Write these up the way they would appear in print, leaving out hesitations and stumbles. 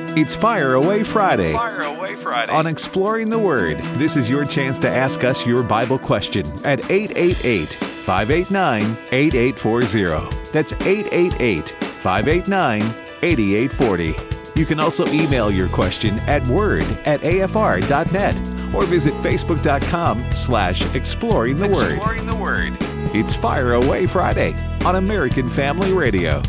It's Fire Away Friday. Fire Away Friday. On Exploring the Word, this is your chance to ask us your Bible question at 888-589-8840. That's 888-589-8840. You can also email your question at word@afr.net or visit facebook.com/exploring the word. Exploring the Word. It's Fire Away Friday on American Family Radio.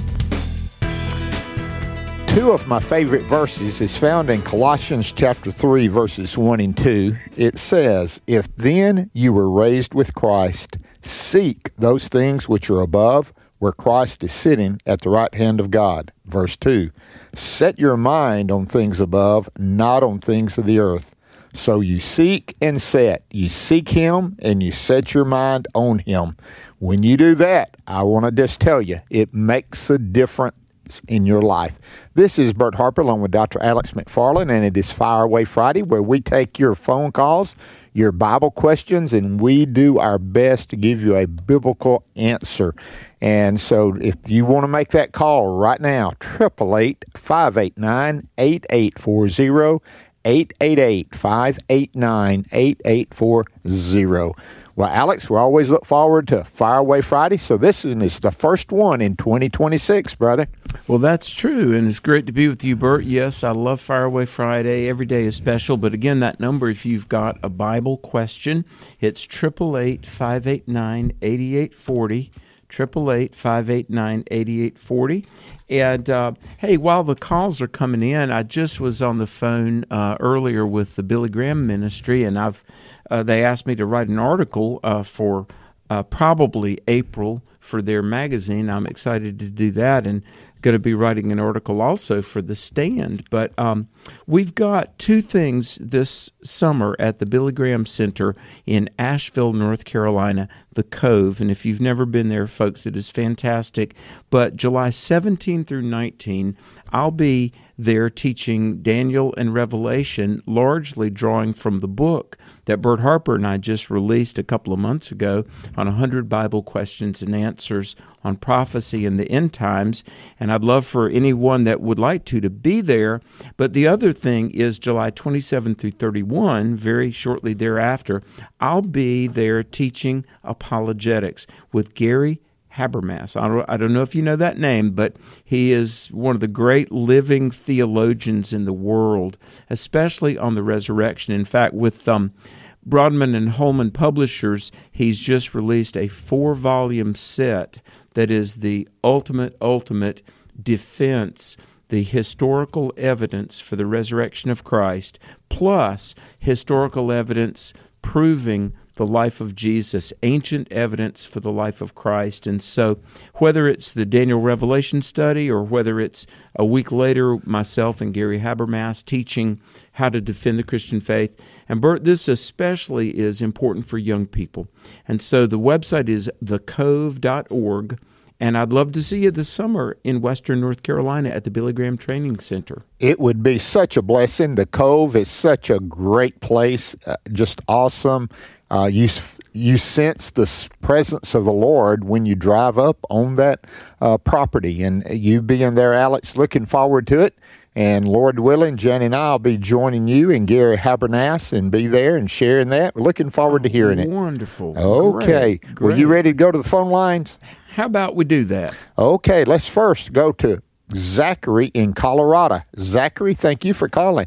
Two of my favorite verses is found in Colossians chapter 3, verses 1 and 2. It says, "If then you were raised with Christ, seek those things which are above, where Christ is sitting at the right hand of God." Verse 2, "Set your mind on things above, not on things of the earth." So you seek and set. You seek Him and you set your mind on Him. When you do that, I want to just tell you, it makes a difference in your life. This is Bert Harper along with Dr. Alex McFarland, and it is Fire Away Friday, where we take your phone calls, your Bible questions, and we do our best to give you a biblical answer. And so if you want to make that call right now, 888-589-8840, 888-589-8840. Well, Alex, we always look forward to Fire Away Friday, so this one is the first one in 2026, brother. Well, that's true, and it's great to be with you, Bert. Yes, I love Fire Away Friday. Every day is special, but again, that number, if you've got a Bible question, it's 888-589-8840, 888-589-8840. And, hey, while the calls are coming in, I just was on the phone earlier with the Billy Graham Ministry, and they asked me to write an article for probably April for their magazine. I'm excited to do that, and going to be writing an article also for The Stand. But we've got two things this summer at the Billy Graham Center in Asheville, North Carolina, The Cove. And if you've never been there, folks, it is fantastic. But July 17 through 19, I'll be there teaching Daniel and Revelation, largely drawing from the book that Bert Harper and I just released a couple of months ago on 100 Bible questions and answers on prophecy in the end times. And I'd love for anyone that would like to be there. But the other thing is July 27 through 31, very shortly thereafter, I'll be there teaching apologetics with Gary Habermas. I don't know if you know that name, but he is one of the great living theologians in the world, especially on the resurrection. In fact, with Broadman and Holman Publishers, he's just released a 4-volume set that is the ultimate defense, the historical evidence for the resurrection of Christ, plus historical evidence proving the life of Jesus, ancient evidence for the life of Christ. And so whether it's the Daniel Revelation study or whether it's a week later myself and Gary Habermas teaching how to defend the Christian faith, and Bert, this especially is important for young people. And so the website is thecove.org, and I'd love to see you this summer in Western North Carolina at the Billy Graham Training Center. It would be such a blessing. The Cove is such a great place, just awesome. You sense the presence of the Lord when you drive up on that property. And you being there, Alex, looking forward to it. And Lord willing, Jenny and I will be joining you and Gary Habermas and be there and sharing that. We're looking forward to hearing it. Wonderful. Okay. Great. Well, you ready to go to the phone lines? How about we do that? Okay, let's first go to Zachary in Colorado. Zachary, thank you for calling.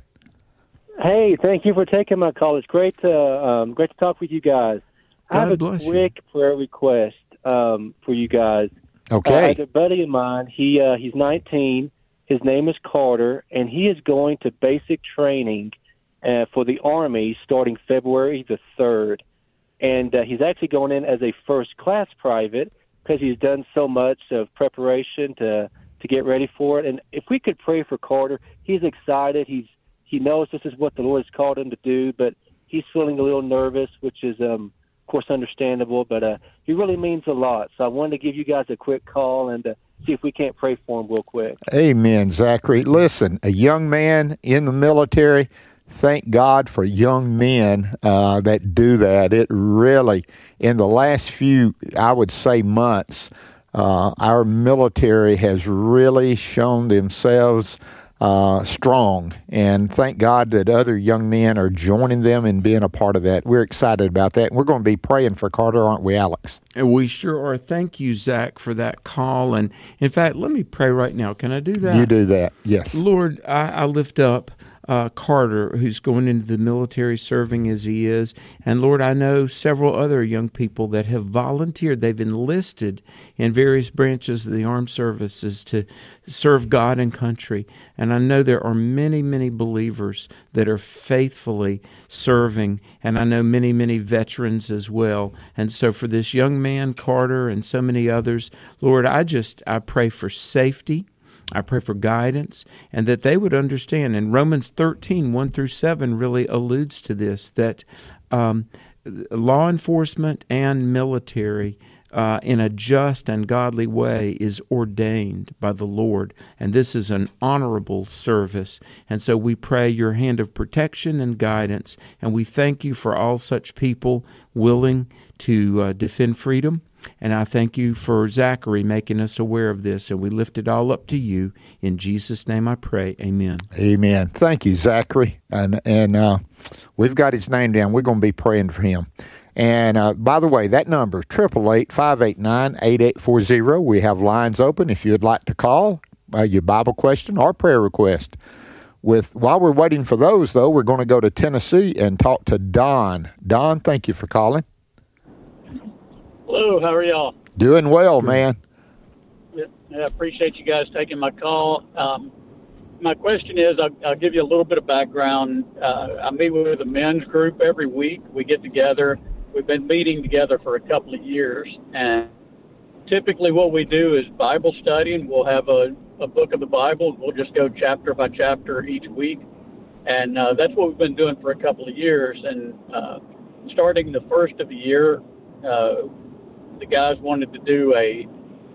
Hey, thank you for taking my call. It's great to talk with you guys. I have a quick prayer request for you guys. Okay. I have a buddy of mine. He's 19. His name is Carter, and he is going to basic training for the Army starting February the 3rd. And he's actually going in as a first-class private because he's done so much of preparation to get ready for it. And if we could pray for Carter, he's excited. He knows this is what the Lord has called him to do, but he's feeling a little nervous, which is, of course, understandable. But he really means a lot. So I wanted to give you guys a quick call and see if we can't pray for him real quick. Amen, Zachary. Listen, a young man in the military, thank God for young men that do that. It really, in the last few, I would say, months, our military has really shown themselves strong. And thank God that other young men are joining them and being a part of that. We're excited about that. And we're going to be praying for Carter, aren't we, Alex? And we sure are. Thank you, Zach, for that call. And in fact, let me pray right now. Can I do that? You do that, yes. Lord, I lift up Carter, who's going into the military, serving as he is. And Lord, I know several other young people that have volunteered. They've enlisted in various branches of the armed services to serve God and country. And I know there are many, many believers that are faithfully serving. And I know many, many veterans as well. And so for this young man, Carter, and so many others, Lord, I pray for safety. I pray for guidance, and that they would understand. And Romans 13, 1-7 really alludes to this, that law enforcement and military in a just and godly way is ordained by the Lord. And this is an honorable service. And so we pray your hand of protection and guidance. And we thank you for all such people willing to defend freedom. And I thank you for Zachary making us aware of this, and we lift it all up to you. In Jesus' name I pray, amen. Amen. Thank you, Zachary. And we've got his name down. We're going to be praying for him. And by the way, that number, 888-589-8840. We have lines open if you'd like to call your Bible question or prayer request. While we're waiting for those, though, we're going to go to Tennessee and talk to Don. Don, thank you for calling. Hello, how are y'all? Doing well, man. Yeah, I appreciate you guys taking my call. My question is, I'll give you a little bit of background. I meet with a men's group every week. We get together. We've been meeting together for a couple of years. And typically what we do is Bible study, and we'll have a book of the Bible. We'll just go chapter by chapter each week. And that's what we've been doing for a couple of years. And starting the first of the year, the guys wanted to do a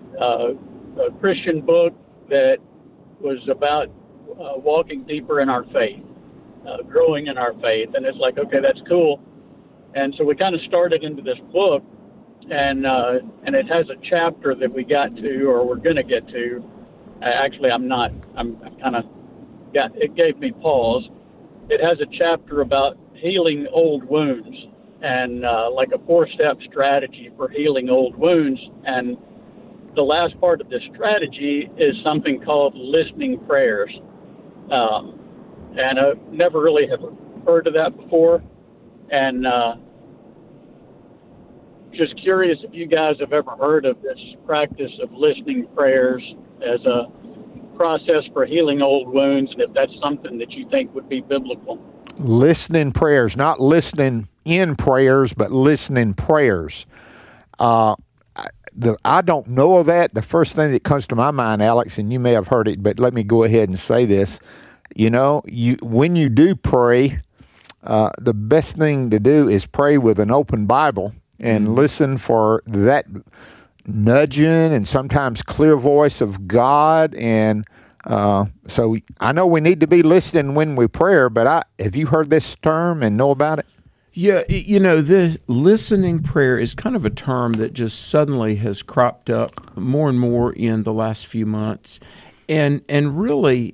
Christian book that was about walking deeper in our faith, growing in our faith. And it's like, okay, that's cool. And so we kind of started into this book, and it has a chapter that we got to, or we're going to get to. Actually, it gave me pause. It has a chapter about healing old wounds, and like a 4-step strategy for healing old wounds. And the last part of this strategy is something called listening prayers. And I never really have heard of that before. And just curious if you guys have ever heard of this practice of listening prayers as a process for healing old wounds, and if that's something that you think would be biblical. Listening prayers, not listening in prayers, but listening prayers. I don't know of that. The first thing that comes to my mind, Alex, and you may have heard it, but let me go ahead and say this. When you do pray, the best thing to do is pray with an open Bible and listen for that nudging and sometimes clear voice of God. And so I know we need to be listening when we pray, but have you heard this term and know about it? Yeah, this listening prayer is kind of a term that just suddenly has cropped up more and more in the last few months. And really,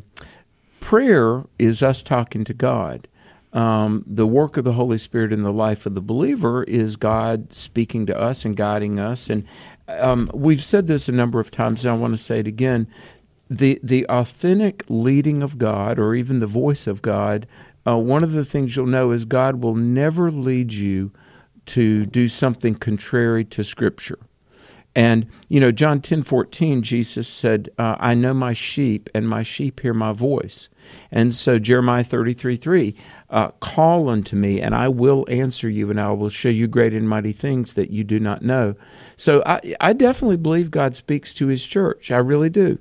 prayer is us talking to God. The work of the Holy Spirit in the life of the believer is God speaking to us and guiding us. And we've said this a number of times, and I want to say it again. The authentic leading of God, or even the voice of God, one of the things you'll know is God will never lead you to do something contrary to Scripture. And, John 10:14, Jesus said, I know my sheep, and my sheep hear my voice. And so Jeremiah 33:3, call unto me, and I will answer you, and I will show you great and mighty things that you do not know. So I definitely believe God speaks to His church. I really do.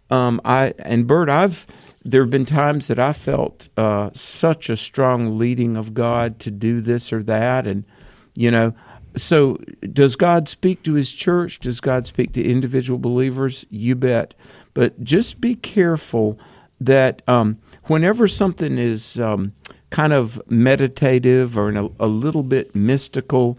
Bert, there have been times that I felt such a strong leading of God to do this or that, and so does God speak to His church? Does God speak to individual believers? You bet. But just be careful that whenever something is kind of meditative or a little bit mystical,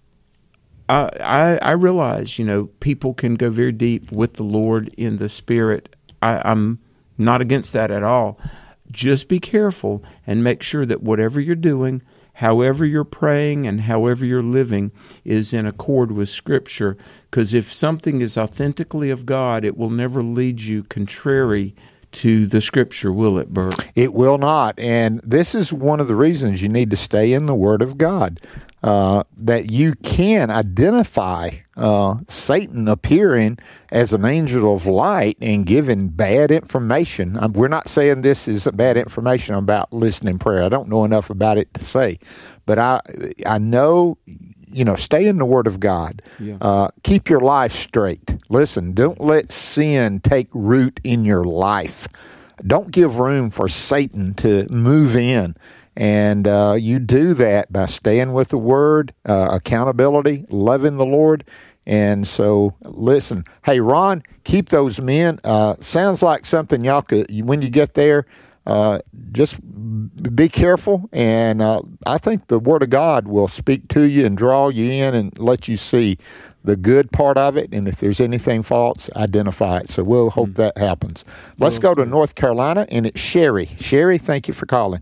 I realize, people can go very deep with the Lord in the Spirit. I'm Not against that at all. Just be careful and make sure that whatever you're doing, however you're praying, and however you're living is in accord with Scripture. Because if something is authentically of God, it will never lead you contrary to the Scripture, will it, Bert? It will not. And this is one of the reasons you need to stay in the Word of God, that you can identify Satan appearing as an angel of light and giving bad information. We're not saying this is bad information about listening prayer. I don't know enough about it to say. But I know, stay in the Word of God. Yeah. Keep your life straight. Listen, don't let sin take root in your life. Don't give room for Satan to move in. And you do that by staying with the Word, accountability, loving the Lord. And so, listen, hey, Ron, keep those men. Sounds like something y'all could, when you get there, just be careful. And I think the Word of God will speak to you and draw you in and let you see the good part of it. And if there's anything false, identify it. So we'll hope that happens. Let's go to North Carolina, and it's Sherry. Sherry, thank you for calling.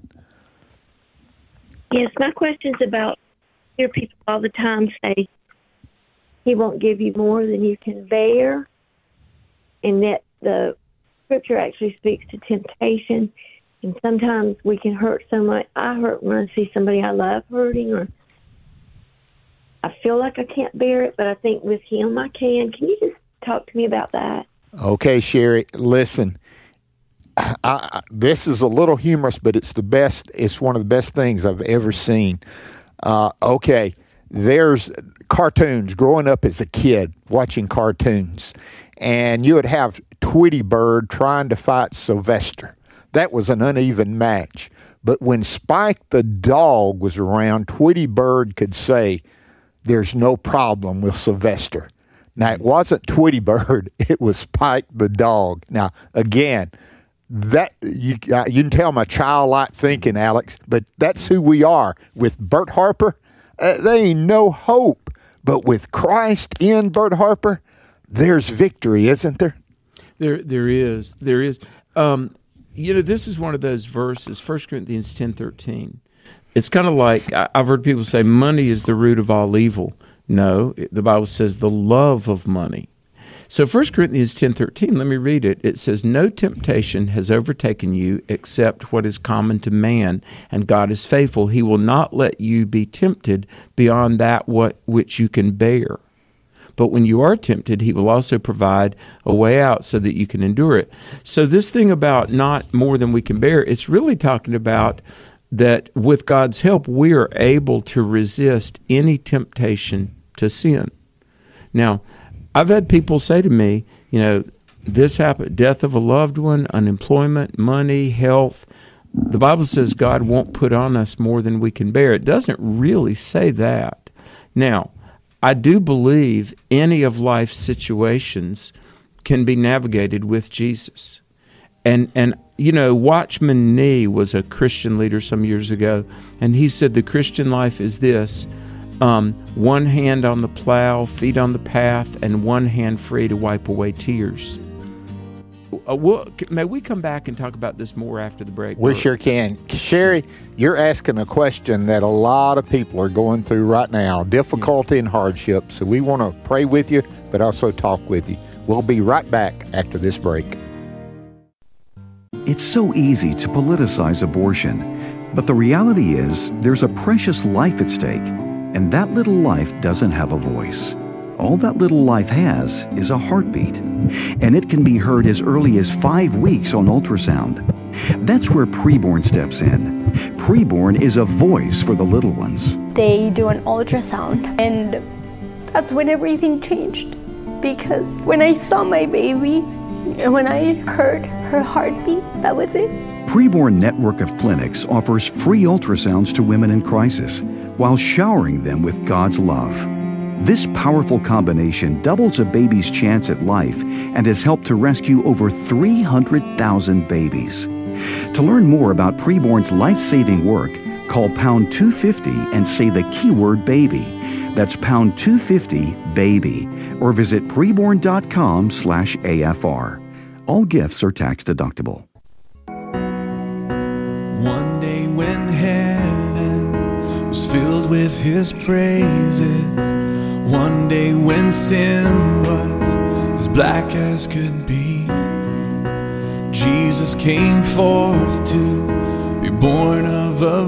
Yes, my question's about, hear people all the time say, He won't give you more than you can bear, and that the Scripture actually speaks to temptation, and sometimes we can hurt so much. I hurt when I see somebody I love hurting, or I feel like I can't bear it, but I think with Him I can. Can you just talk to me about that? Okay, Sherry, listen. This is a little humorous, but it's the best. It's one of the best things I've ever seen. Okay, there's cartoons. Growing up as a kid, watching cartoons, and you would have Tweety Bird trying to fight Sylvester. That was an uneven match. But when Spike the dog was around, Tweety Bird could say, "There's no problem with Sylvester." Now, it wasn't Tweety Bird. It was Spike the dog. Now, again, that you can tell my childlike thinking, Alex, but that's who we are. With Bert Harper, there ain't no hope. But with Christ in Bert Harper, there's victory, isn't there? There is. This is one of those verses, 1 Corinthians 10:13. It's kind of like, I've heard people say, money is the root of all evil. No, the Bible says the love of money. So 1 Corinthians 10:13, let me read it. It says, "No temptation has overtaken you except what is common to man, and God is faithful. He will not let you be tempted beyond that which you can bear. But when you are tempted, He will also provide a way out so that you can endure it." So this thing about not more than we can bear, it's really talking about that with God's help, we are able to resist any temptation to sin. Now, I've had people say to me, this happened, death of a loved one, unemployment, money, health. The Bible says God won't put on us more than we can bear. It doesn't really say that. Now, I do believe any of life's situations can be navigated with Jesus. And Watchman Nee was a Christian leader some years ago, and he said the Christian life is this: one hand on the plow, feet on the path, and one hand free to wipe away tears. May we come back and talk about this more after the break? We sure can. Sherry, you're asking a question that a lot of people are going through right now, difficulty and hardship. So we want to pray with you, but also talk with you. We'll be right back after this break. It's so easy to politicize abortion, but the reality is there's a precious life at stake. And that little life doesn't have a voice. All that little life has is a heartbeat. And it can be heard as early as 5 weeks on ultrasound. That's where Preborn steps in. Preborn is a voice for the little ones. They do an ultrasound, and that's when everything changed. Because when I saw my baby, and when I heard her heartbeat, that was it. Preborn Network of Clinics offers free ultrasounds to women in crisis, while showering them with God's love. This powerful combination doubles a baby's chance at life and has helped to rescue over 300,000 babies. To learn more about Preborn's life-saving work, call pound 250 and say the keyword baby. That's pound 250 baby, or visit preborn.com/AFR. All gifts are tax deductible. One day when heaven was filled with his praises, one day when sin was as black as could be, Jesus came forth to be born of a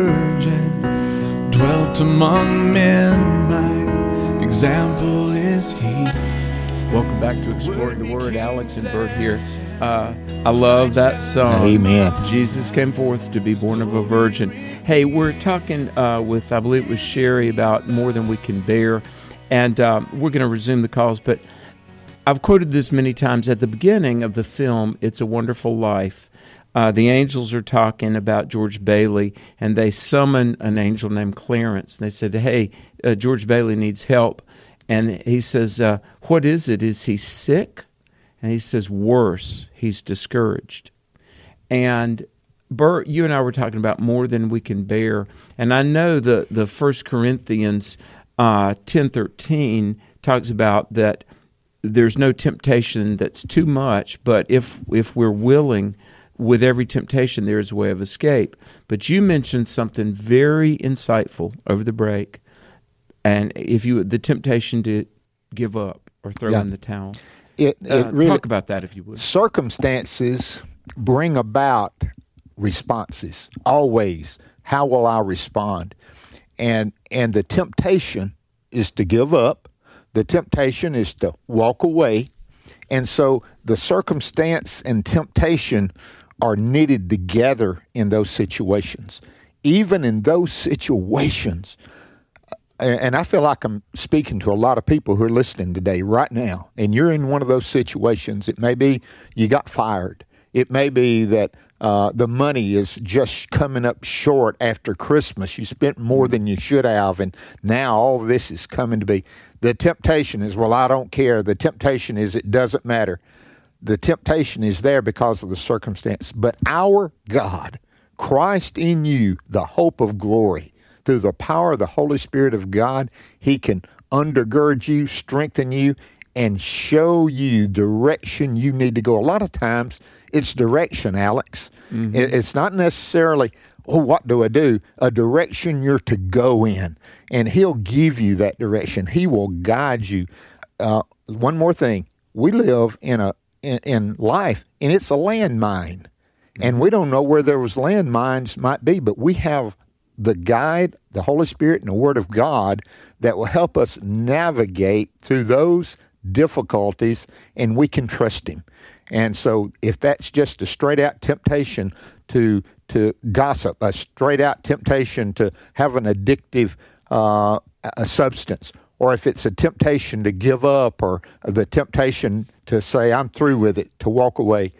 virgin, dwelt among men, my example is he. Welcome back to Exploring the Word. Alex and Bert here. I love that song. Amen. Jesus came forth to be born of a virgin. Hey, we're talking with, I believe it was Sherry, about More Than We Can Bear, and we're going to resume the calls, but I've quoted this many times. At the beginning of the film, It's a Wonderful Life, the angels are talking about George Bailey, and they summon an angel named Clarence. They said, hey, George Bailey needs help. And he says, what is it? Is he sick? And he says, worse, he's discouraged. And Bert, you and I were talking about More Than We Can Bear. And I know the 1 Corinthians 10:13 talks about that there's no temptation that's too much, but if we're willing, with every temptation there is a way of escape. But you mentioned something very insightful over the break, and the temptation to give up or throw in the towel. It really, talk about that, if you would. Circumstances bring about responses, always. How will I respond? And the temptation is to give up. The temptation is to walk away. And so the circumstance and temptation are knitted together in those situations. Even in those situations, and I feel like I'm speaking to a lot of people who are listening today right now, and you're in one of those situations. It may be you got fired. It may be that the money is just coming up short after Christmas. You spent more than you should have, and now all this is coming to be. The temptation is, well, I don't care. The temptation is, it doesn't matter. The temptation is there because of the circumstance. But our God, Christ in you, the hope of glory, through the power of the Holy Spirit of God, He can undergird you, strengthen you, and show you direction you need to go. A lot of times, it's direction, Alex. Mm-hmm. It's not necessarily, what do I do? A direction you're to go in, and He'll give you that direction. He will guide you. One more thing. We live in life, and it's a landmine, and we don't know where those landmines might be, but we have the guide, the Holy Spirit, and the Word of God that will help us navigate through those difficulties, and we can trust Him. And so if that's just a straight-out temptation to gossip, a straight-out temptation to have an addictive a substance, or if it's a temptation to give up, or the temptation to say, I'm through with it, to walk away,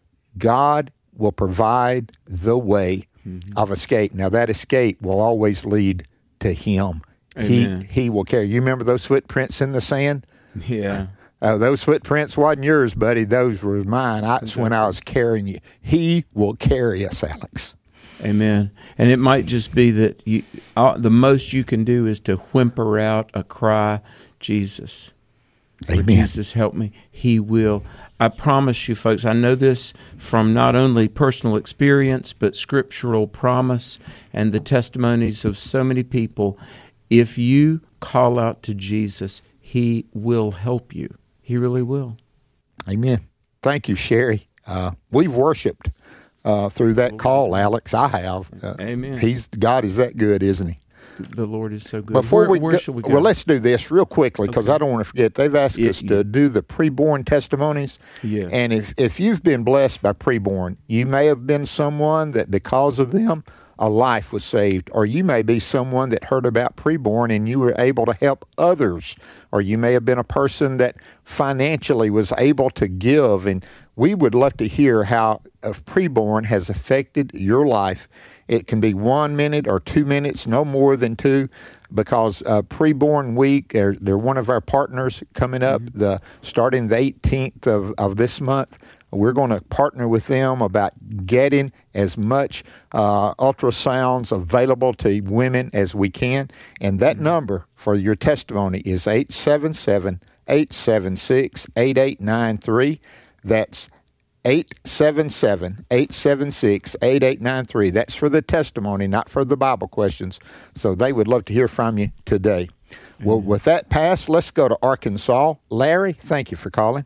God will provide the way of escape. Now, that escape will always lead to Him. Amen. He will carry. You remember those footprints in the sand? Yeah. Those footprints wasn't yours, buddy. Those were mine. That's when I was carrying you. He will carry us, Alex. Amen. And it might just be that the most you can do is to whimper out a cry, Jesus. Amen. Jesus, help me. He will. I promise you, folks, I know this from not only personal experience, but scriptural promise and the testimonies of so many people. If you call out to Jesus, He will help you. He really will. Amen. Thank you, Sherry. We've worshiped through that call, Alex. I have. Amen. God is that good, isn't He? The Lord is so good. Before where shall we go? Well, let's do this real quickly, because I don't want to forget. They've asked us to do the preborn testimonies. Yeah. And if you've been blessed by preborn, you may have been someone that because of them, a life was saved. Or you may be someone that heard about preborn and you were able to help others. Or you may have been a person that financially was able to give. And we would love to hear how preborn has affected your life. It can be 1 minute or 2 minutes, no more than 2, because Preborn Week, they're one of our partners coming up, starting the 18th of this month. We're going to partner with them about getting as much ultrasounds available to women as we can. And that number for your testimony is 877-876-8893. That's 877-876-8893. That's for the testimony, not for the Bible questions. So they would love to hear from you today. Well, with that passed, let's go to Arkansas. Larry, thank you for calling.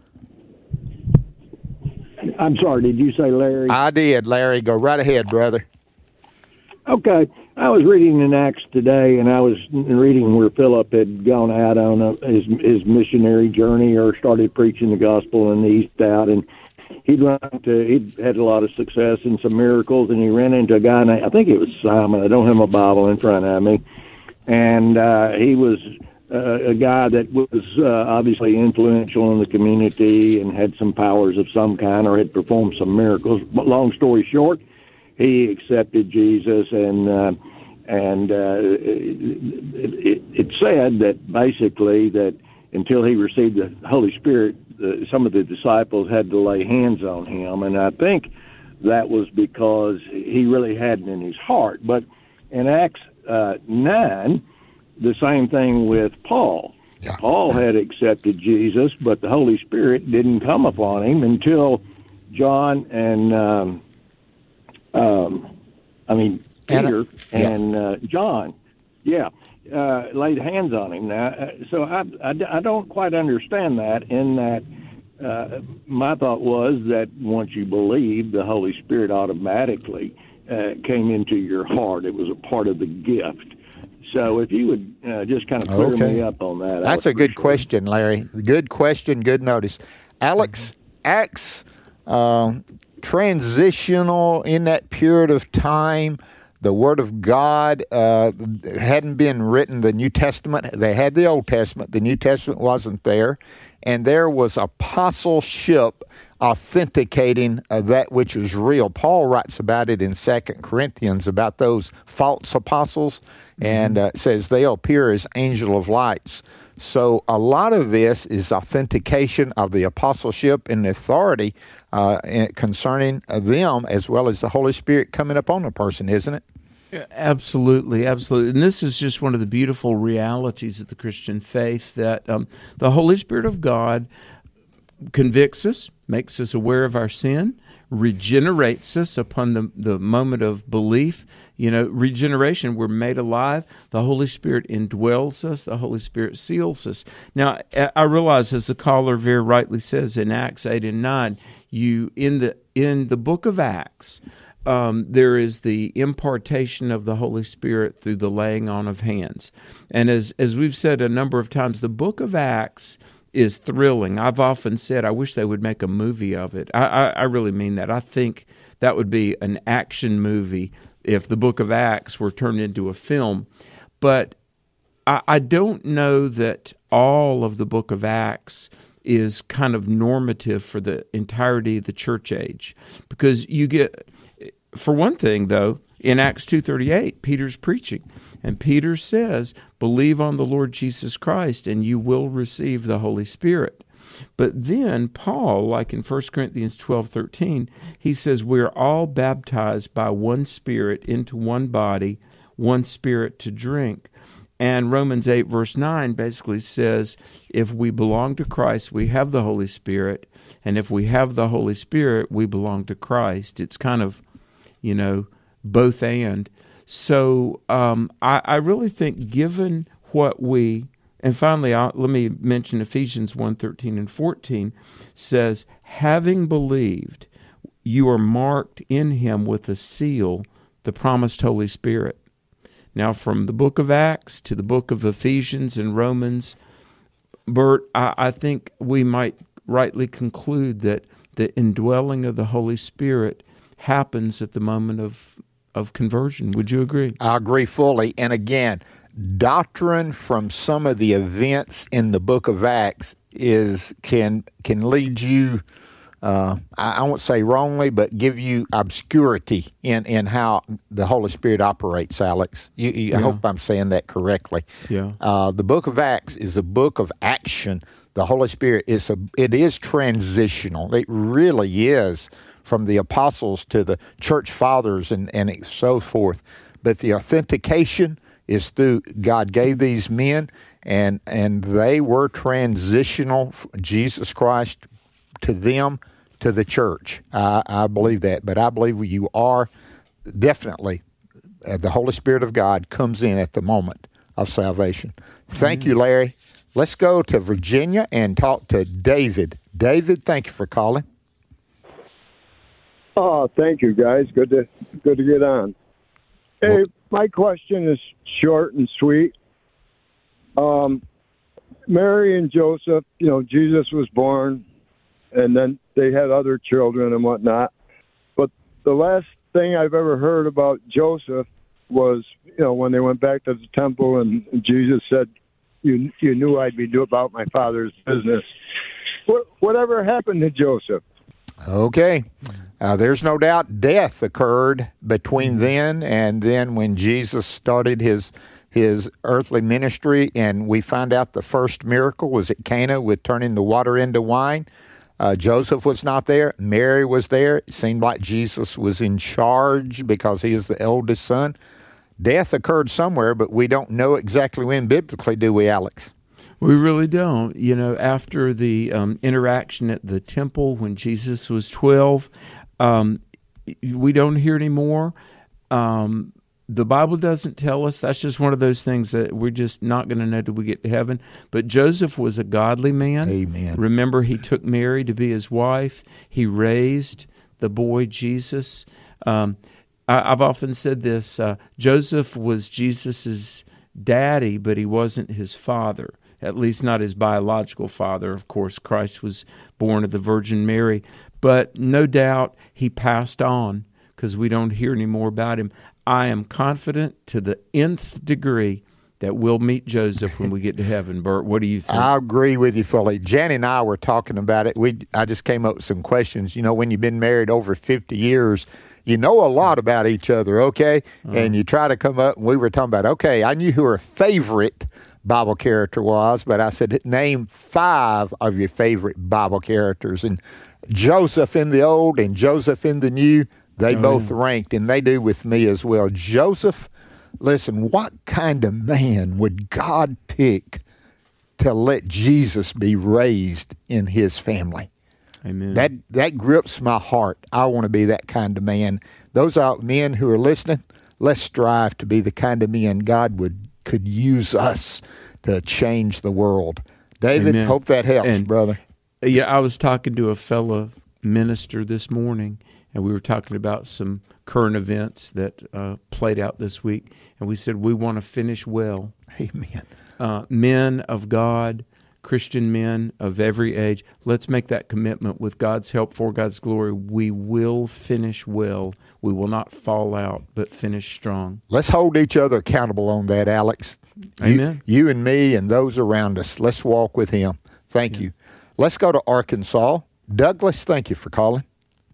I'm sorry, did you say Larry? I did, Larry. Go right ahead, brother. Okay. I was reading in Acts today, and I was reading where Philip had gone out on his missionary journey or started preaching the gospel in the East out, and he'd had a lot of success and some miracles, and he ran into a guy named, I think it was Simon. I don't have my Bible in front of me. And he was a guy that was obviously influential in the community and had some powers of some kind or had performed some miracles. But long story short, he accepted Jesus, and it said that basically that until he received the Holy Spirit, some of the disciples had to lay hands on him, and I think that was because he really hadn't in his heart. But in Acts 9, the same thing with Paul. Yeah. Paul had accepted Jesus, but the Holy Spirit didn't come upon him until John and Peter and John, laid hands on him. Now, so I don't quite understand that. In that, my thought was that once you believe, the Holy Spirit automatically came into your heart. It was a part of the gift. So if you would just kind of clear me up on that. That's a good question, Larry. Good question, good notice. Alex, Acts, transitional in that period of time, the Word of God hadn't been written, the New Testament. They had the Old Testament. The New Testament wasn't there. And there was apostleship authenticating that which is real. Paul writes about it in 2 Corinthians about those false apostles, and says they'll appear as angel of lights. So a lot of this is authentication of the apostleship and the authority concerning them, as well as the Holy Spirit coming upon a person, isn't it? Absolutely, absolutely. And this is just one of the beautiful realities of the Christian faith, that the Holy Spirit of God convicts us, makes us aware of our sin, regenerates us upon the moment of belief. Regeneration, we're made alive. The Holy Spirit indwells us. The Holy Spirit seals us. Now, I realize, as the caller very rightly says in Acts 8 and 9, in the book of Acts, there is the impartation of the Holy Spirit through the laying on of hands. And as we've said a number of times, the book of Acts is thrilling. I've often said I wish they would make a movie of it. I really mean that. I think that would be an action movie if the book of Acts were turned into a film. But I don't know that all of the book of Acts is kind of normative for the entirety of the church age. Because you get, for one thing, though, in Acts 2:38, Peter's preaching, and Peter says, believe on the Lord Jesus Christ, and you will receive the Holy Spirit. But then Paul, like in 1 Corinthians 12:13, he says, we're all baptized by one Spirit into one body, one Spirit to drink. And Romans 8, verse 9 basically says, if we belong to Christ, we have the Holy Spirit, and if we have the Holy Spirit, we belong to Christ. It's kind of, both and. So I really think, given what and finally, let me mention Ephesians 1:13 and 14 says, having believed, you are marked in him with a seal, the promised Holy Spirit. Now, from the book of Acts to the book of Ephesians and Romans, Bert, I think we might rightly conclude that the indwelling of the Holy Spirit happens at the moment of conversion. Would you agree? I agree fully. And again, doctrine from some of the events in the book of Acts can lead you, I won't say wrongly, but give you obscurity in how the Holy Spirit operates, Alex. I hope I'm saying that correctly. Yeah. The book of Acts is a book of action. The Holy Spirit it is transitional. It really is, from the apostles to the church fathers and so forth. But the authentication is through God gave these men, and they were transitional, Jesus Christ to them to the church. I believe that, but I believe you are definitely, the Holy Spirit of God comes in at the moment of salvation. Thank you, Larry. Let's go to Virginia and talk to David. David, thank you for calling. Oh, thank you, guys. Good to get on. Hey, my question is short and sweet. Mary and Joseph, Jesus was born, and then they had other children and whatnot. But the last thing I've ever heard about Joseph was, when they went back to the temple and Jesus said, you knew I'd be doing about my father's business. Whatever happened to Joseph? Okay. There's no doubt death occurred between then and then when Jesus started his earthly ministry, and we find out the first miracle was at Cana with turning the water into wine. Joseph was not there. Mary was there. It seemed like Jesus was in charge because he is the eldest son. Death occurred somewhere, but we don't know exactly when biblically, do we, Alex? We really don't. After the interaction at the temple when Jesus was 12, we don't hear any more. The Bible doesn't tell us. That's just one of those things that we're just not going to know till we get to heaven. But Joseph was a godly man. Amen. Remember, he took Mary to be his wife. He raised the boy Jesus. I've often said this, Joseph was Jesus's daddy, but he wasn't his father, at least not his biological father. Of course, Christ was born of the Virgin Mary, but no doubt he passed on because we don't hear any more about him. I am confident to the nth degree that we'll meet Joseph when we get to heaven. Bert, what do you think? I agree with you fully. Jan and I were talking about it. I just came up with some questions. When you've been married over 50 years, you know a lot about each other, okay? And you try to come up, and we were talking about, okay, I knew who her favorite Bible character was, but I said, name 5 of your favorite Bible characters. And Joseph in the Old and Joseph in the New, they both ranked, and they do with me as well. Joseph, listen, what kind of man would God pick to let Jesus be raised in his family? Amen. That grips my heart. I want to be that kind of man. Those are men who are listening. Let's strive to be the kind of men God could use us to change the world. David, Amen. Hope that helps, brother. Yeah, I was talking to a fellow minister this morning, and we were talking about some current events that played out this week, and we said we want to finish well. Amen. Men of God, Christian men of every age, let's make that commitment with God's help, for God's glory. We will finish well. We will not fall out, but finish strong. Let's hold each other accountable on that, Alex. Amen. You and me and those around us. Let's walk with him. Thank you. Let's go to Arkansas. Douglas, thank you for calling.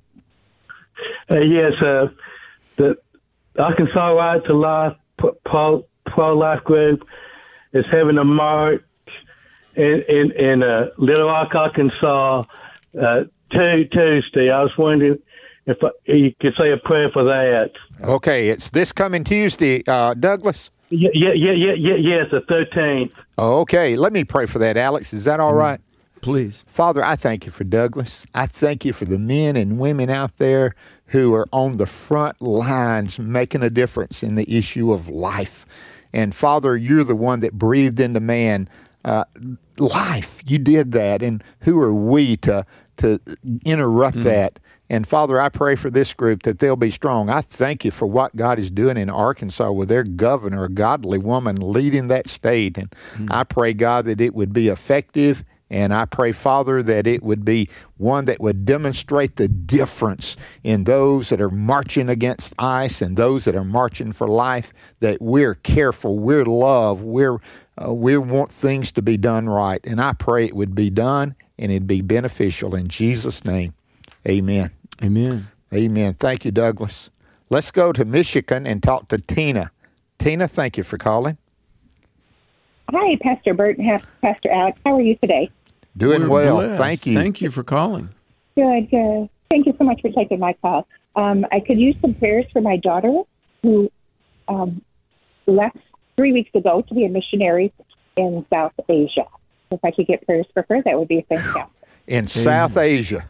Yes, the Arkansas Right to Life pro-life group is having a march in Little Rock, Arkansas, Tuesday. I was wondering if you could say a prayer for that. Okay, it's this coming Tuesday, Douglas? Yes, the 13th. Okay, let me pray for that, Alex. Is that all right? Please. Father, I thank you for Douglas. I thank you for the men and women out there who are on the front lines making a difference in the issue of life. And Father, you're the one that breathed into man life. You did that. And who are we to interrupt that? And Father, I pray for this group that they'll be strong. I thank you for what God is doing in Arkansas with their governor, a godly woman leading that state. And I pray, God, that it would be effective. And I pray, Father, that it would be one that would demonstrate the difference in those that are marching against ICE and those that are marching for life, that we're careful, we're love, we want things to be done right. And I pray it would be done and it'd be beneficial in Jesus' name. Amen. Amen. Amen. Thank you, Douglas. Let's go to Michigan and talk to Tina. Tina, thank you for calling. Hi, Pastor Bert and Pastor Alex. How are you today? Doing well. Thank you. Thank you for calling. Good. Thank you so much for taking my call. I could use some prayers for my daughter who left 3 weeks ago to be a missionary in South Asia. If I could get prayers for her, that would be fantastic. In South Asia.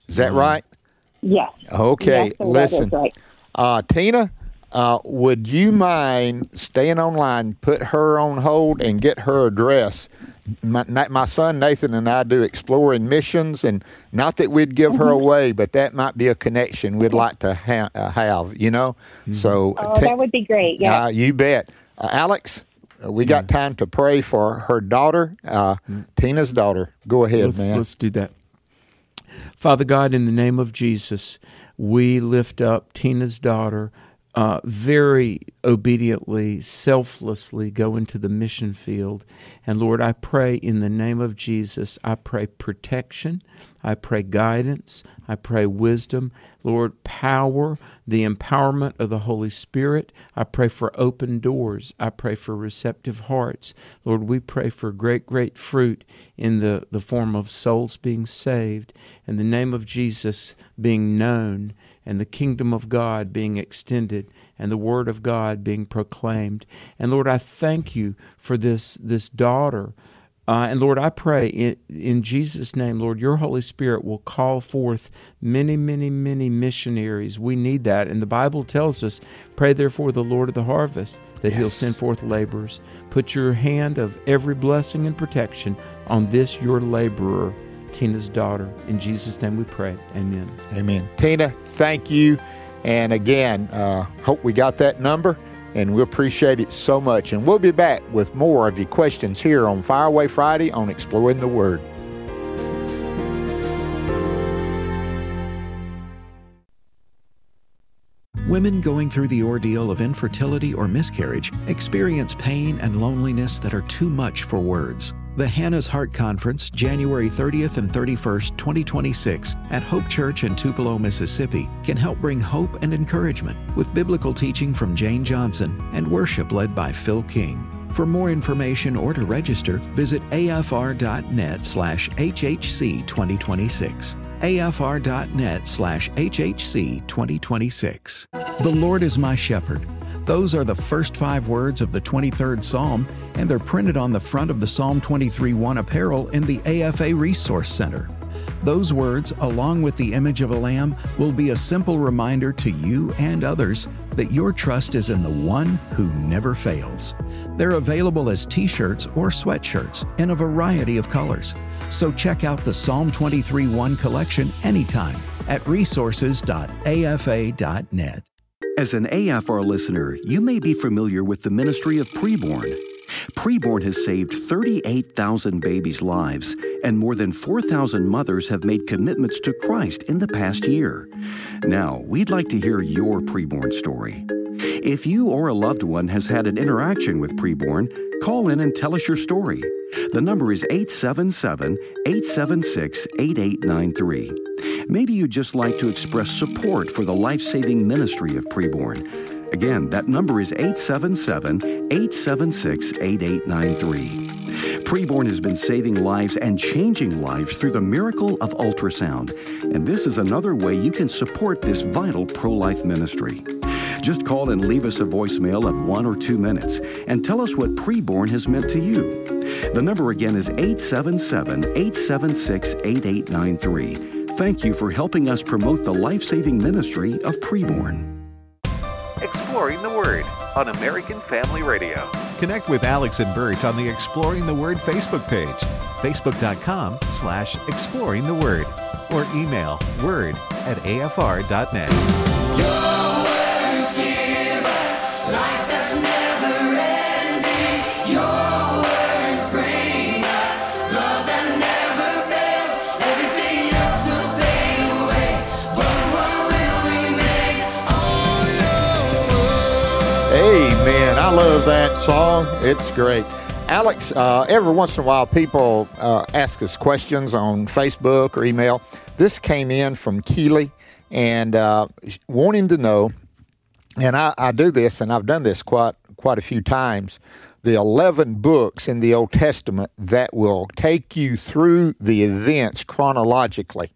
Is that right? Yes. Okay, yes, sir, listen. that is right. Tina, would you mind staying online, put her on hold, and get her address? My son Nathan and I do Exploring Missions, and not that we'd give her away, but that might be a connection we'd like to have, you know? So, that would be great, yeah. You bet. Alex, we got time to pray for her daughter, Tina's daughter. Go ahead, man. Let's do that. Father God, in the name of Jesus, we lift up Tina's daughter, very obediently, selflessly go into the mission field. And Lord, I pray in the name of Jesus, I pray protection, I pray guidance, I pray wisdom, Lord, power, the empowerment of the Holy Spirit. I pray for open doors. I pray for receptive hearts. Lord, we pray for great, great fruit in the form of souls being saved, and the name of Jesus being known, and the kingdom of God being extended, and the word of God being proclaimed. And Lord, I thank you for this daughter. And Lord, I pray in Jesus' name, Lord, your Holy Spirit will call forth many, many, many missionaries. We need that. And the Bible tells us, pray therefore the Lord of the harvest, that he'll send forth laborers. Put your hand of every blessing and protection on this, your laborer, Tina's daughter. In Jesus' name we pray. Amen. Amen. Tina, thank you. And again, hope we got that number, and we appreciate it so much. And we'll be back with more of your questions here on Fire Away Friday on Exploring the Word. Women going through the ordeal of infertility or miscarriage experience pain and loneliness that are too much for words. The Hannah's Heart Conference, January 30th and 31st, 2026, at Hope Church in Tupelo, Mississippi, can help bring hope and encouragement with biblical teaching from Jane Johnson and worship led by Phil King. For more information or to register, visit afr.net/HHC2026. afr.net/HHC2026. The Lord is my shepherd. Those are the first 5 words of the 23rd Psalm, and they're printed on the front of the Psalm 23:1 apparel in the AFA Resource Center. Those words, along with the image of a lamb, will be a simple reminder to you and others that your trust is in the one who never fails. They're available as t-shirts or sweatshirts in a variety of colors. So check out the Psalm 23:1 collection anytime at resources.afa.net. As an AFR listener, you may be familiar with the ministry of Preborn. Preborn has saved 38,000 babies' lives, and more than 4,000 mothers have made commitments to Christ in the past year. Now, we'd like to hear your Preborn story. If you or a loved one has had an interaction with Preborn, call in and tell us your story. The number is 877-876-8893. Maybe you'd just like to express support for the life-saving ministry of Preborn. Again, that number is 877-876-8893. Preborn has been saving lives and changing lives through the miracle of ultrasound, and this is another way you can support this vital pro-life ministry. Just call and leave us a voicemail of 1 or 2 minutes and tell us what Preborn has meant to you. The number again is 877-876-8893. Thank you for helping us promote the life-saving ministry of Preborn. Exploring the Word on American Family Radio. Connect with Alex and Bert on the Exploring the Word Facebook page, facebook.com/Exploring the Word, or email word@afr.net. Your words give us life that's never ending. Your words bring us love that never fails. Everything else will fade away, but what will remain? Amen. I love that song. It's great. Alex, every once in a while people ask us questions on Facebook or email. This came in from Keely and wanting to know, and I do this, and I've done this quite a few times, the 11 books in the Old Testament that will take you through the events chronologically.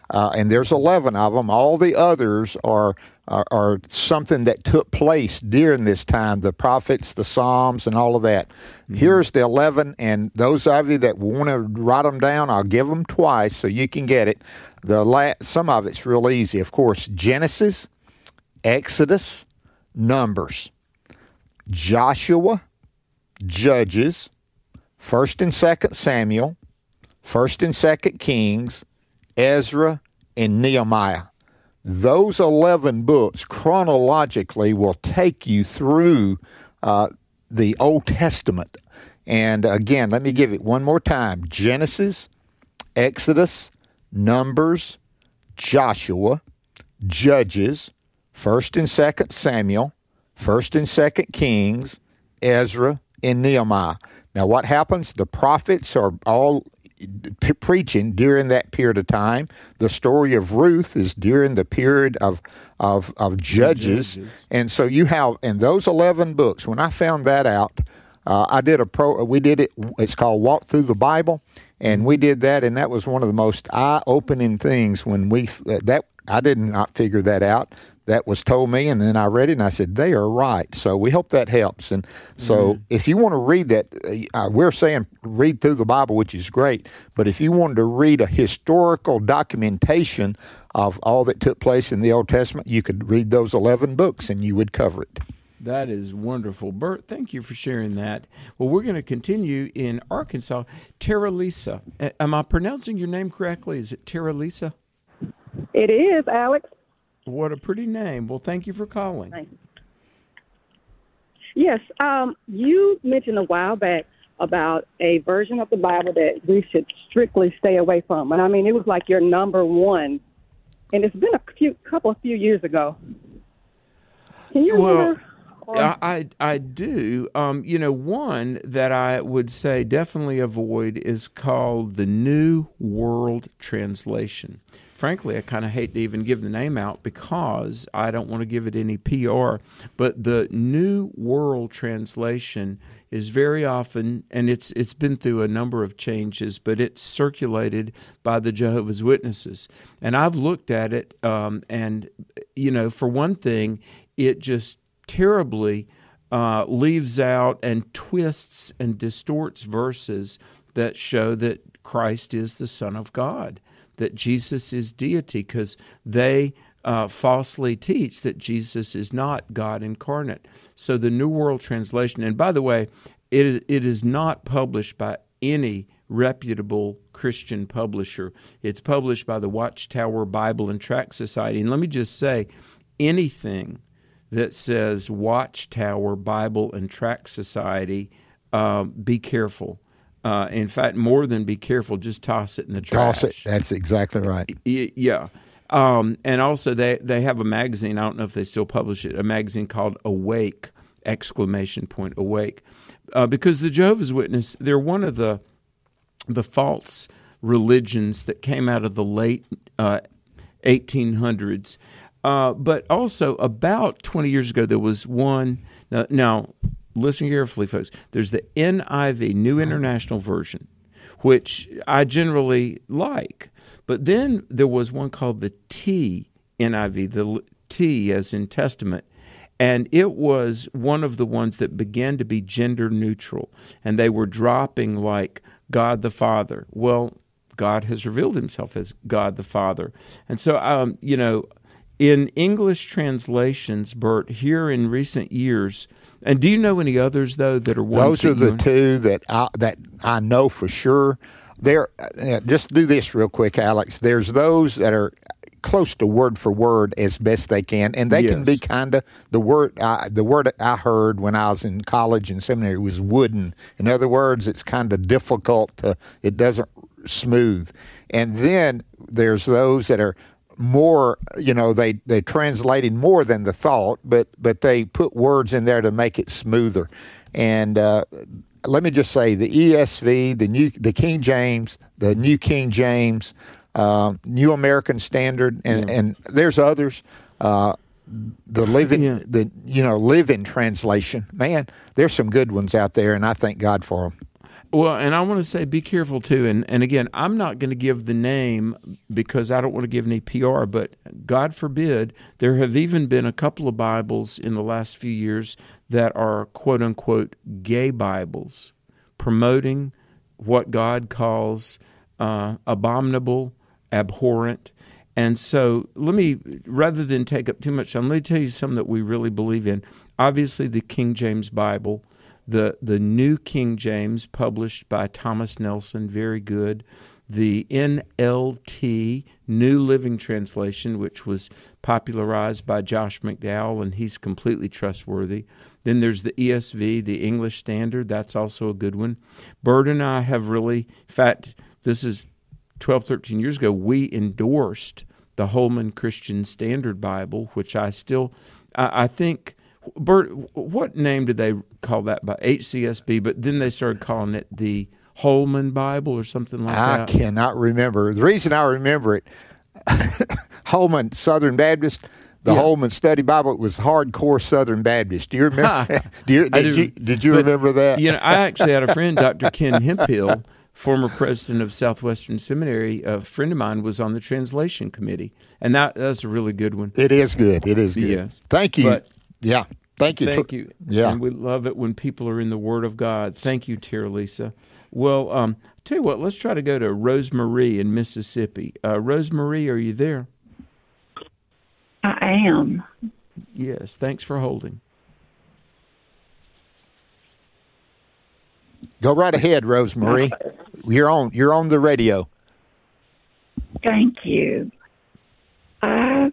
and there's 11 of them. All the others are something that took place during this time, the prophets, the Psalms, and all of that. Mm-hmm. Here's the 11, and those of you that want to write them down, I'll give them twice so you can get it. Some of it's real easy. Of course, Genesis, Exodus, Numbers, Joshua, Judges, 1st and 2nd Samuel, 1st and 2nd Kings, Ezra, and Nehemiah. Those 11 books chronologically will take you through the Old Testament. And again, let me give it one more time. Genesis, Exodus, Numbers, Joshua, Judges, 1st and 2nd Samuel, 1st and 2nd Kings, Ezra, and Nehemiah. Now what happens? The prophets are all preaching during that period of time. The story of Ruth is during the period of Judges. And so you have, in those 11 books, when I found that out, we did it, it's called Walk Through the Bible, and we did that, and that was one of the most eye-opening things when I did not figure that out. That was told me, and then I read it, and I said, they are right. So we hope that helps. And so if you want to read that, we're saying read through the Bible, which is great. But if you wanted to read a historical documentation of all that took place in the Old Testament, you could read those 11 books, and you would cover it. That is wonderful. Bert, thank you for sharing that. Well, we're going to continue in Arkansas. Tara Lisa. Am I pronouncing your name correctly? Is it Tara Lisa? It is, Alex. What a pretty name. Well, thank you for calling. Yes, you mentioned a while back about a version of the Bible that we should strictly stay away from. And I mean, it was like your number one. And it's been a few years ago. Can you remember? I do. One that I would say definitely avoid is called the New World Translation. Frankly, I kind of hate to even give the name out because I don't want to give it any PR. But the New World Translation is very often, and it's been through a number of changes, but it's circulated by the Jehovah's Witnesses. And I've looked at it, and, for one thing, it just terribly leaves out and twists and distorts verses that show that Christ is the Son of God, that Jesus is deity, because they falsely teach that Jesus is not God incarnate. So the New World Translation, and by the way, it is not published by any reputable Christian publisher. It's published by the Watchtower Bible and Tract Society. And let me just say, anything that says Watchtower Bible and Tract Society, be careful. In fact, more than be careful, just toss it in the trash. Toss it. That's exactly right. Yeah. And also they have a magazine, I don't know if they still publish it, a magazine called Awake, ! Awake. Because the Jehovah's Witness, they're one of the false religions that came out of the late 1800s. But also about 20 years ago, there was one. Now, listen carefully, folks. There's the NIV, New International Version, which I generally like. But then there was one called the TNIV, the T as in Testament. And it was one of the ones that began to be gender neutral. And they were dropping like God the Father. Well, God has revealed himself as God the Father. And so, in English translations, Bert, here in recent years, and do you know any others, though, that are ones Those are the two that I know for sure. Just do this real quick, Alex. There's those that are close to word for word as best they can, and they can be kind of the word I heard when I was in college and seminary was wooden. In other words, it's kind of difficult it doesn't smooth. And then there's those that are more, they translated more than the thought, but they put words in there to make it smoother. And let me just say, the ESV, the King James, the New King James, New American Standard, and there's others. The Living Translation, man, there's some good ones out there, and I thank God for them. Well, and I want to say be careful too. And again, I'm not going to give the name because I don't want to give any PR, but God forbid, there have even been a couple of Bibles in the last few years that are quote unquote gay Bibles, promoting what God calls abominable, abhorrent. And so rather than take up too much time, let me tell you something that we really believe in. Obviously, the King James Bible, the New King James published by Thomas Nelson, very good. The NLT, New Living Translation, which was popularized by Josh McDowell, and he's completely trustworthy. Then there's the ESV, the English Standard. That's also a good one. Bert and I have really, in fact, this is 12, 13 years ago, we endorsed the Holman Christian Standard Bible, which I think, Bert, what name did they call that by? HCSB, but then they started calling it the Holman Bible or something like that. I cannot remember. The reason I remember it, Holman Southern Baptist, the Holman Study Bible was hardcore Southern Baptist. Do you remember? Did you remember that? I actually had a friend, Dr. Ken Hemphill, former president of Southwestern Seminary. A friend of mine was on the translation committee, and that's a really good one. It is good. It is good. Yes. Thank you. Yeah. Thank you. Thank you. Yeah. And we love it when people are in the Word of God. Thank you, Tara Lisa. Well, tell you what, let's try to go to Rosemarie in Mississippi. Rosemarie, are you there? I am. Yes, thanks for holding. Go right ahead, Rosemarie. You're on the radio. Thank you. I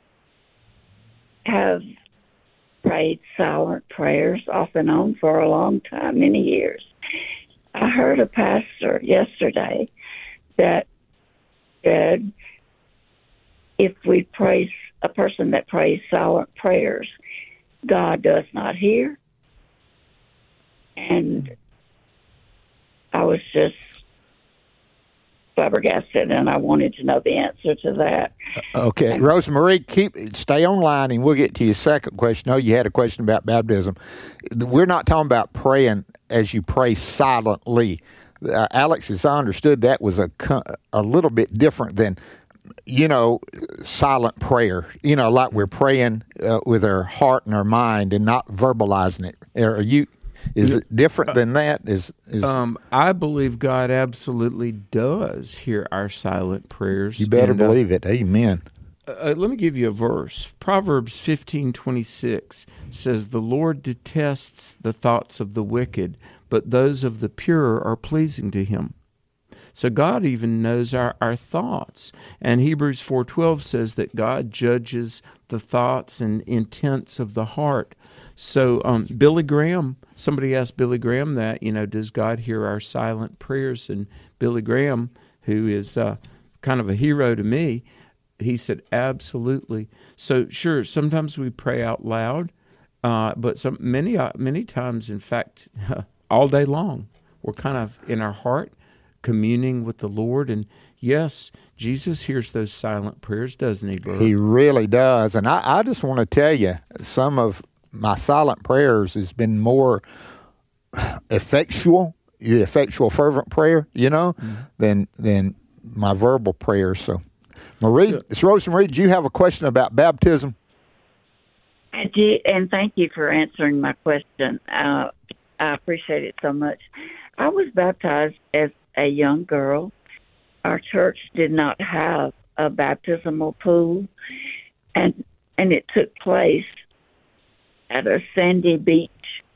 have prayed silent prayers off and on for a long time, many years. I heard a pastor yesterday that said if we praise a person that prays silent prayers, God does not hear. And I was just flabbergasted, and I wanted to know the answer to that. Okay, Rosemarie, stay online, and we'll get to your second question. Oh, you had a question about baptism. We're not talking about praying as you pray silently. Alex, as I understood, that was a little bit different than, silent prayer. Like we're praying with our heart and our mind and not verbalizing it. Is it different than that? I believe God absolutely does hear our silent prayers. You better believe it. Amen. Let me give you a verse. Proverbs 15:26 says, "The Lord detests the thoughts of the wicked, but those of the pure are pleasing to him." So God even knows our thoughts. And Hebrews 4:12 says that God judges the thoughts and intents of the heart. So Billy Graham, somebody asked Billy Graham that, does God hear our silent prayers? And Billy Graham, who is kind of a hero to me, he said, absolutely. So sure, sometimes we pray out loud, but many times, in fact, all day long, we're kind of in our heart communing with the Lord. And yes, Jesus hears those silent prayers, doesn't he, Bert? He really does. And I just want to tell you, some of my silent prayers has been more effectual, fervent prayer, than my verbal prayers. So, Rosemarie, did you have a question about baptism? I did, and thank you for answering my question. I appreciate it so much. I was baptized as a young girl. Our church did not have a baptismal pool, and it took place at a sandy beach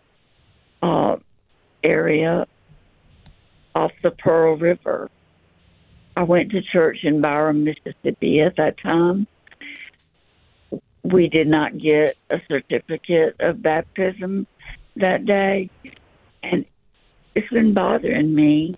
area off the Pearl River. I went to church in Byram, Mississippi at that time. We did not get a certificate of baptism that day, and it's been bothering me.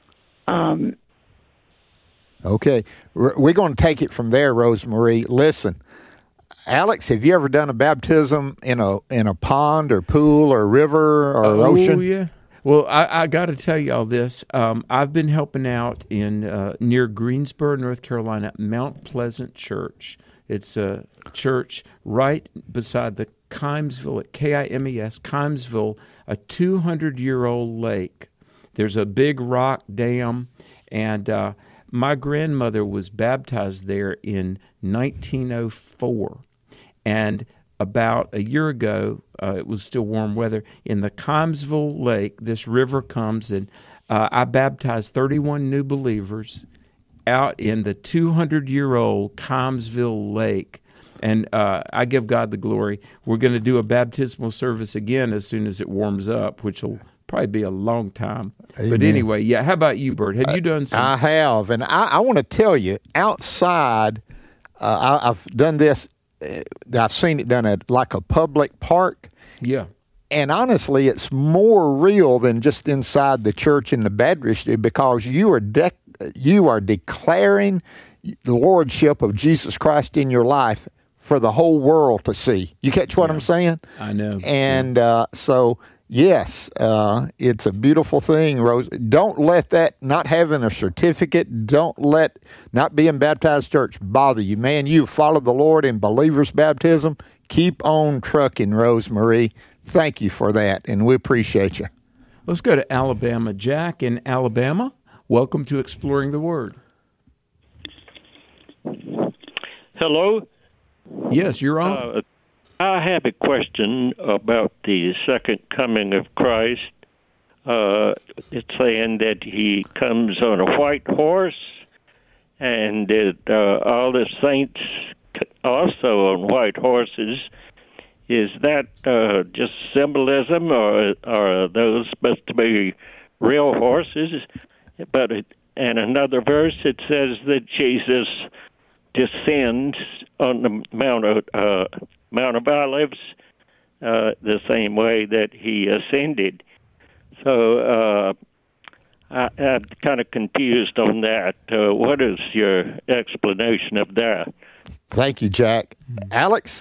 Okay. We're going to take it from there, Rosemarie. Listen, Alex, have you ever done a baptism in a pond or pool or river or ocean? Oh, yeah. Well, I got to tell you all this. I've been helping out in near Greensboro, North Carolina, Mount Pleasant Church. It's a church right beside the Kimesville, at Kimes, Kimesville, a 200-year-old lake There's a big rock dam, and my grandmother was baptized there in 1904, and about a year ago, it was still warm weather, in the Comesville Lake, this river comes, and I baptized 31 new believers out in the 200-year-old Comesville Lake. And I give God the glory. We're going to do a baptismal service again as soon as it warms up, which will probably be a long time. Amen. But anyway, yeah, how about you, Bert? Have you done something? I have, and I want to tell you, outside, I've done this. I've seen it done at like a public park. Yeah. And honestly, it's more real than just inside the church in the baptistry, because you are declaring the lordship of Jesus Christ in your life for the whole world to see. You catch what I'm saying? I know. And so, yes, it's a beautiful thing, Rose. Don't let that, not having a certificate, don't let not being baptized church bother you. Man, you followed the Lord in believer's baptism. Keep on trucking, Rosemarie. Thank you for that, and we appreciate you. Let's go to Alabama. Jack in Alabama, welcome to Exploring the Word. Hello? Yes, you're on. I have a question about the second coming of Christ. It's saying that he comes on a white horse, and that all the saints also on white horses. Is that just symbolism, or are those supposed to be real horses? But in another verse, it says that Jesus descends on the Mount of Olives the same way that he ascended. So I'm kind of confused on that. What is your explanation of that? Thank you, Jack. Alex,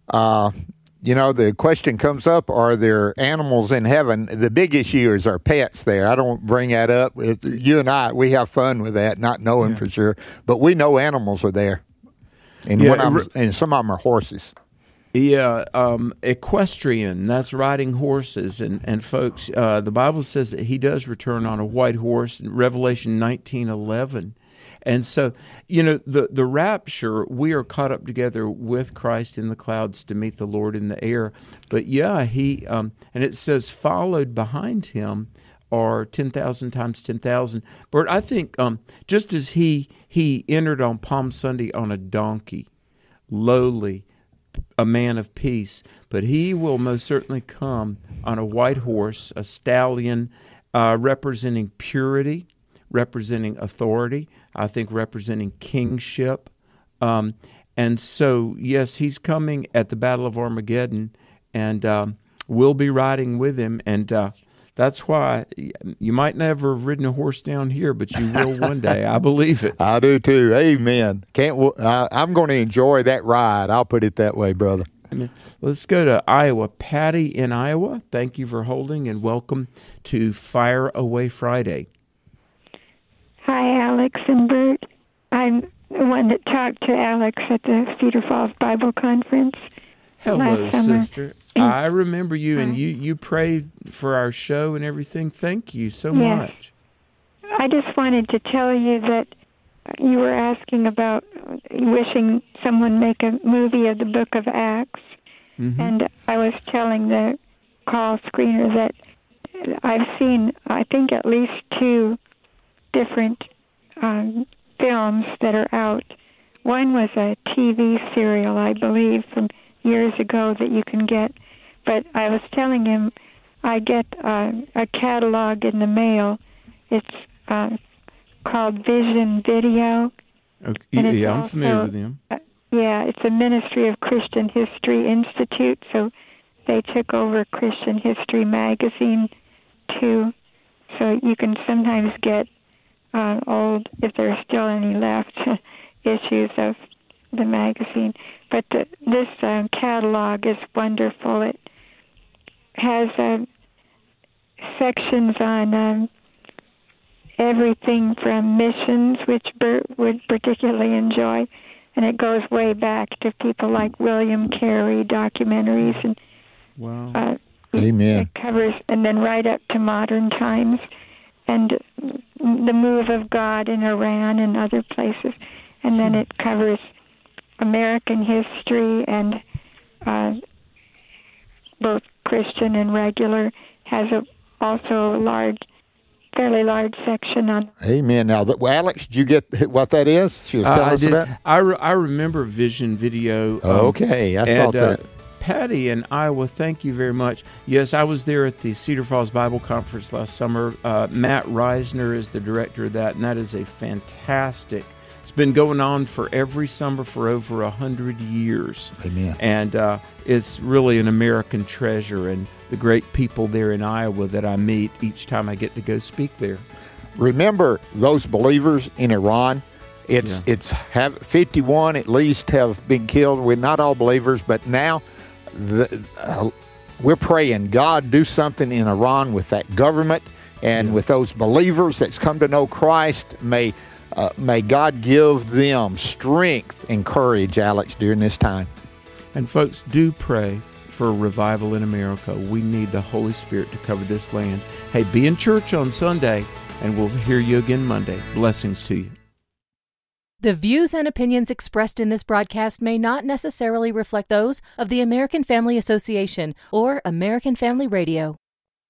the question comes up, are there animals in heaven? The big issue is our pets there. I don't bring that up. You and I, we have fun with that, not knowing for sure. But we know animals are there. And, and some of them are horses. Yeah, equestrian, that's riding horses. And folks, the Bible says that he does return on a white horse in Revelation 19:11. And so, the rapture, we are caught up together with Christ in the clouds to meet the Lord in the air. But yeah, he, and it says followed behind him are 10,000 times 10,000. Bert, I think just as he entered on Palm Sunday on a donkey, lowly, a man of peace, but he will most certainly come on a white horse, a stallion, representing purity, representing authority, I think representing kingship. And so, yes, he's coming at the Battle of Armageddon, and we'll be riding with him. And that's why you might never have ridden a horse down here, but you will one day. I believe it. I do too. Amen. I'm going to enjoy that ride. I'll put it that way, brother. Amen. Let's go to Iowa. Patty in Iowa, thank you for holding, and welcome to Fire Away Friday. Hi, Alex and Bert. I'm the one that talked to Alex at the Cedar Falls Bible Conference. Hello, sister. I remember you, and you prayed for our show and everything. Thank you so much. I just wanted to tell you that you were asking about wishing someone make a movie of the Book of Acts. Mm-hmm. And I was telling the call screener that I've seen, I think, at least 2 different films that are out. One was a TV serial, I believe, from years ago that you can get. But I was telling him I get a catalog in the mail. It's called Vision Video. Okay. Yeah, I'm familiar with them. It's a Ministry of Christian History Institute, so they took over Christian History magazine too. So you can sometimes get old, if there are still any left, issues of the magazine. But this catalog is wonderful. It has sections on everything from missions, which Bert would particularly enjoy, and it goes way back to people like William Carey, documentaries, and wow. Amen. It covers, and then right up to modern times. and the move of God in Iran and other places. And then it covers American history and both Christian and regular. Has also a fairly large section on. Amen. Now, Alex, did you get what that is? She was telling us about. I remember Vision Video. Okay, I thought that. Patty in Iowa, thank you very much. Yes, I was there at the Cedar Falls Bible Conference last summer. Matt Reisner is the director of that, and that is a fantastic. It's been going on for every summer for over 100 years. Amen. And it's really an American treasure, and the great people there in Iowa that I meet each time I get to go speak there. Remember those believers in Iran? It's 51 at least have been killed. We're not all believers, but now we're praying, God, do something in Iran with that government and with those believers that's come to know Christ. May God give them strength and courage, Alex, during this time. And folks, do pray for a revival in America. We need the Holy Spirit to cover this land. Hey, be in church on Sunday, and we'll hear you again Monday. Blessings to you. The views and opinions expressed in this broadcast may not necessarily reflect those of the American Family Association or American Family Radio.